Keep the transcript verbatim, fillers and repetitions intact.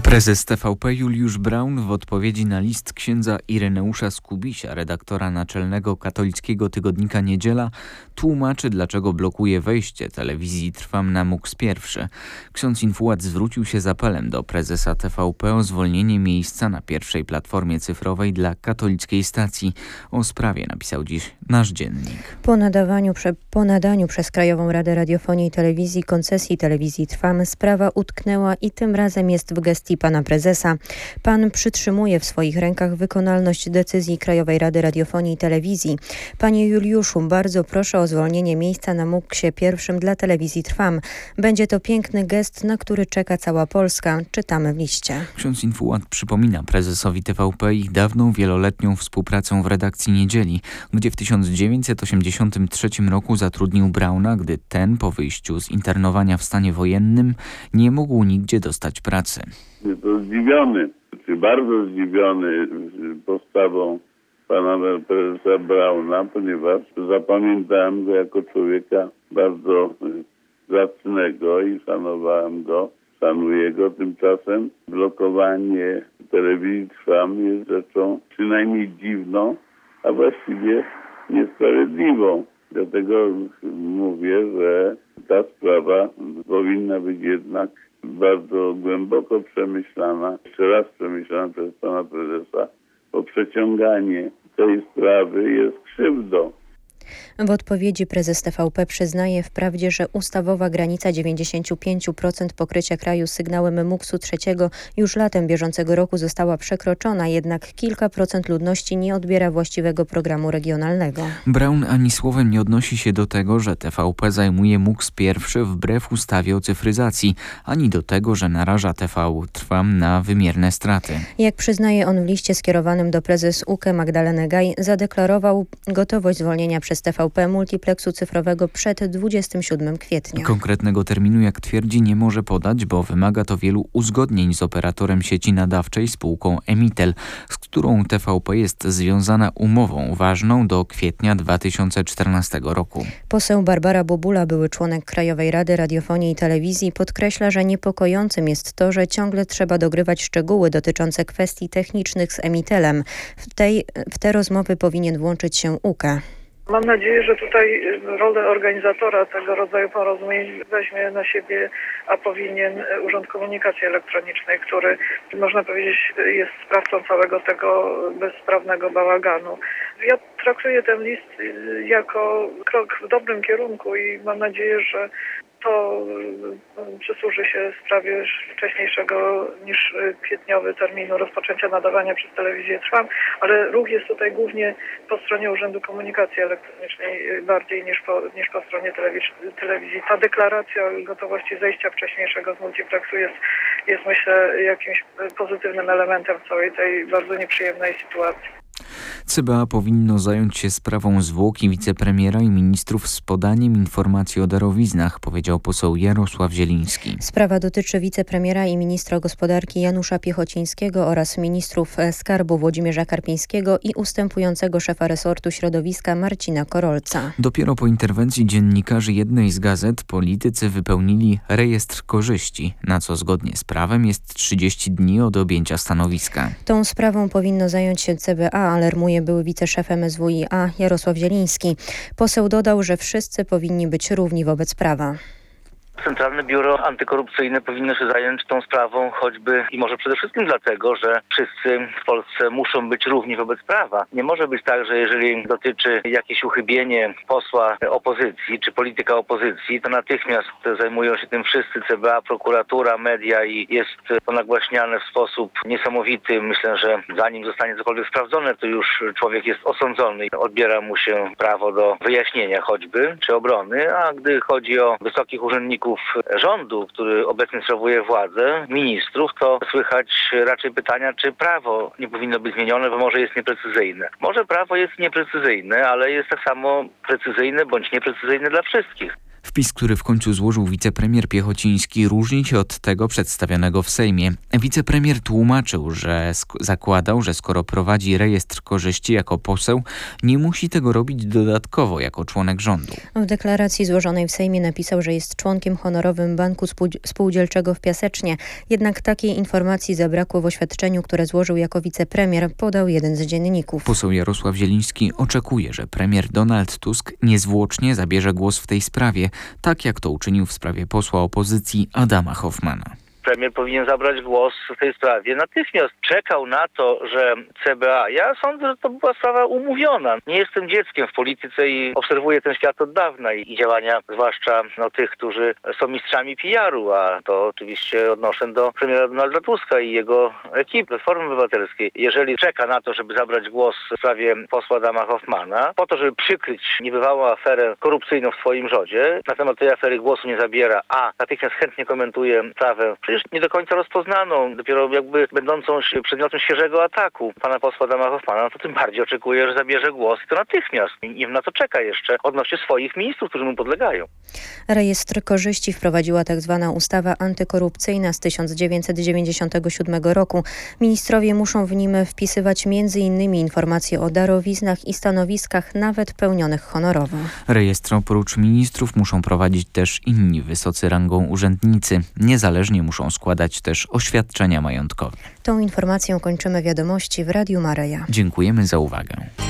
Prezes T V P Juliusz Braun w odpowiedzi na list księdza Ireneusza Skubisia, redaktora naczelnego katolickiego tygodnika Niedziela, tłumaczy, dlaczego blokuje wejście telewizji Trwam na MUX pierwszy. Ksiądz Infułat zwrócił się z apelem do prezesa T V P o zwolnienie miejsca na pierwszej platformie cyfrowej dla katolickiej stacji. O sprawie napisał dziś nasz dziennik. Po nadawaniu, prze, po nadaniu przez Krajową Radę Radiofonii i Telewizji koncesji telewizji Trwam sprawa utknęła i tym razem jest w gestii pana prezesa. Pan przytrzymuje w swoich rękach wykonalność decyzji Krajowej Rady Radiofonii i Telewizji. Panie Juliuszu, bardzo proszę o zwolnienie miejsca na MUX-ie pierwszym dla telewizji Trwam. Będzie to piękny gest, na który czeka cała Polska. Czytamy w liście. Ksiądz Infułat przypomina prezesowi T V P ich dawną, wieloletnią współpracę w redakcji Niedzieli, gdzie w tysiąc dziewięćset osiemdziesiątym trzecim roku zatrudnił Brauna, gdy ten po wyjściu z internowania w stanie wojennym nie mógł nigdzie dostać pracy. To zdziwiony, czy bardzo zdziwiony postawą pana prezesa Brauna, ponieważ zapamiętałem go jako człowieka bardzo zacnego i szanowałem go, szanuję go. Tymczasem blokowanie telewizji Trwam jest rzeczą przynajmniej dziwną, a właściwie niesprawiedliwą. Dlatego mówię, że ta sprawa powinna być jednak bardzo głęboko przemyślana, jeszcze raz przemyślana przez pana prezesa, bo przeciąganie tej sprawy jest krzywdą. W odpowiedzi prezes T V P przyznaje wprawdzie, że ustawowa granica dziewięćdziesiąt pięć procent pokrycia kraju sygnałem MUX-u trzeciego już latem bieżącego roku została przekroczona, jednak kilka procent ludności nie odbiera właściwego programu regionalnego. Braun ani słowem nie odnosi się do tego, że T V P zajmuje MUX pierwszy wbrew ustawie o cyfryzacji, ani do tego, że naraża T V Trwam na wymierne straty. Jak przyznaje on w liście skierowanym do prezes U K E Magdaleny Gaj, zadeklarował gotowość zwolnienia przez T V P multipleksu cyfrowego przed dwudziestego siódmego kwietnia. Konkretnego terminu, jak twierdzi, nie może podać, bo wymaga to wielu uzgodnień z operatorem sieci nadawczej, spółką Emitel, z którą T V P jest związana umową ważną do kwietnia dwa tysiące czternastego roku. Poseł Barbara Bobula, były członek Krajowej Rady Radiofonii i Telewizji, podkreśla, że niepokojącym jest to, że ciągle trzeba dogrywać szczegóły dotyczące kwestii technicznych z Emitelem. W, tej, w te rozmowy powinien włączyć się U K E. Mam nadzieję, że tutaj rolę organizatora tego rodzaju porozumień weźmie na siebie, a powinien Urząd Komunikacji Elektronicznej, który, można powiedzieć, jest sprawcą całego tego bezprawnego bałaganu. Ja traktuję ten list jako krok w dobrym kierunku i mam nadzieję, że to przysłuży się sprawie wcześniejszego niż kwietniowy terminu rozpoczęcia nadawania przez telewizję Trwam, ale ruch jest tutaj głównie po stronie Urzędu Komunikacji Elektronicznej bardziej niż po, niż po stronie telewizji. Ta deklaracja gotowości zejścia wcześniejszego z multiplexu jest, jest myślę jakimś pozytywnym elementem całej tej bardzo nieprzyjemnej sytuacji. C B A powinno zająć się sprawą zwłoki wicepremiera i ministrów z podaniem informacji o darowiznach, powiedział poseł Jarosław Zieliński. Sprawa dotyczy wicepremiera i ministra gospodarki Janusza Piechocińskiego oraz ministrów skarbu Włodzimierza Karpińskiego i ustępującego szefa resortu środowiska Marcina Korolca. Dopiero po interwencji dziennikarzy jednej z gazet politycy wypełnili rejestr korzyści, na co zgodnie z prawem jest trzydzieści dni od objęcia stanowiska. Tą sprawą powinno zająć się C B A, alarmuje były wiceszef M S W i A Jarosław Zieliński. Poseł dodał, że wszyscy powinni być równi wobec prawa. Centralne Biuro Antykorupcyjne powinno się zająć tą sprawą choćby i może przede wszystkim dlatego, że wszyscy w Polsce muszą być równi wobec prawa. Nie może być tak, że jeżeli dotyczy jakieś uchybienie posła opozycji czy polityka opozycji, to natychmiast zajmują się tym wszyscy C B A, prokuratura, media i jest to nagłaśniane w sposób niesamowity. Myślę, że zanim zostanie cokolwiek sprawdzone, to już człowiek jest osądzony i odbiera mu się prawo do wyjaśnienia choćby czy obrony, a gdy chodzi o wysokich urzędników rządu, który obecnie sprawuje władzę, ministrów, to słychać raczej pytania, czy prawo nie powinno być zmienione, bo może jest nieprecyzyjne. Może prawo jest nieprecyzyjne, ale jest tak samo precyzyjne bądź nieprecyzyjne dla wszystkich. Wpis, który w końcu złożył wicepremier Piechociński, różni się od tego przedstawionego w Sejmie. Wicepremier tłumaczył, że sk- zakładał, że skoro prowadzi rejestr korzyści jako poseł, nie musi tego robić dodatkowo jako członek rządu. W deklaracji złożonej w Sejmie napisał, że jest członkiem honorowym Banku Spół- Spółdzielczego w Piasecznie. Jednak takiej informacji zabrakło w oświadczeniu, które złożył jako wicepremier, podał jeden z dzienników. Poseł Jarosław Zieliński oczekuje, że premier Donald Tusk niezwłocznie zabierze głos w tej sprawie, tak jak to uczynił w sprawie posła opozycji Adama Hoffmana. Premier powinien zabrać głos w tej sprawie natychmiast. Czekał na to, że C B A... Ja sądzę, że to była sprawa umówiona. Nie jestem dzieckiem w polityce i obserwuję ten świat od dawna i działania zwłaszcza no, tych, którzy są mistrzami P R u, a to oczywiście odnoszę do premiera Donalda Tuska i jego ekipy Platformy Obywatelskiej. Jeżeli czeka na to, żeby zabrać głos w sprawie posła Adama Hoffmana, po to, żeby przykryć niebywałą aferę korupcyjną w swoim rządzie, na temat tej afery głosu nie zabiera, a natychmiast chętnie komentuje sprawę przecież nie do końca rozpoznaną, dopiero jakby będącą przedmiotem świeżego ataku pana posła Adama Hoffmana, no to tym bardziej oczekuje, że zabierze głos i to natychmiast. I na to czeka jeszcze odnośnie swoich ministrów, którzy mu podlegają. Rejestr korzyści wprowadziła tzw. ustawa antykorupcyjna z tysiąc dziewięćset dziewięćdziesiątego siódmego roku. Ministrowie muszą w nim wpisywać między innymi informacje o darowiznach i stanowiskach, nawet pełnionych honorowo. Rejestr oprócz ministrów muszą prowadzić też inni wysocy rangą urzędnicy. Niezależnie muszą składać też oświadczenia majątkowe. Tą informacją kończymy wiadomości w Radiu Maryja. Dziękujemy za uwagę.